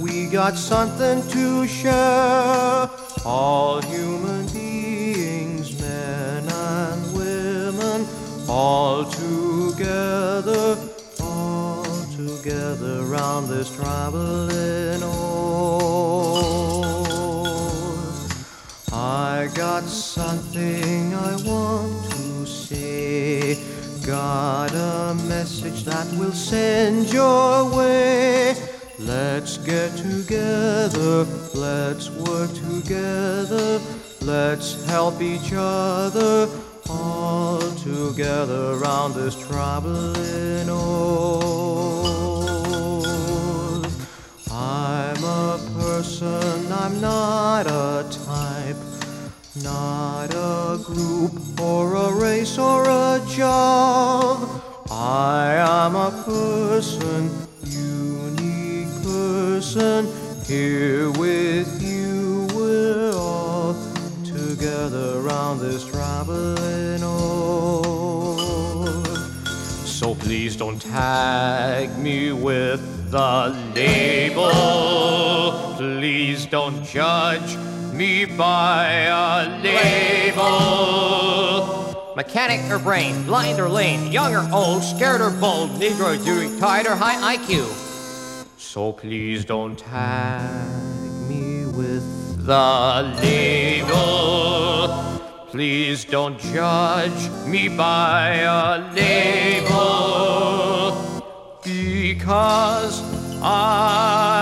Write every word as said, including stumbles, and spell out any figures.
we got something to share. All human beings, men and women, all together, all together round this traveling oar. I got something I want to say, got a message that will send your way. Let's get together, let's work together, let's help each other, all together round this traveling oar. I'm a person, I'm not a type, not a group or a race or a job. I am a person, unique person, here with you. We're all together round this traveling oar. So please don't tag me with the label. Please don't judge me by a label. Mechanic or brain, blind or lame, young or old, scared or bold, Negro doing tight or high I Q. So please don't tag me with the label. Please don't judge me by a label, because I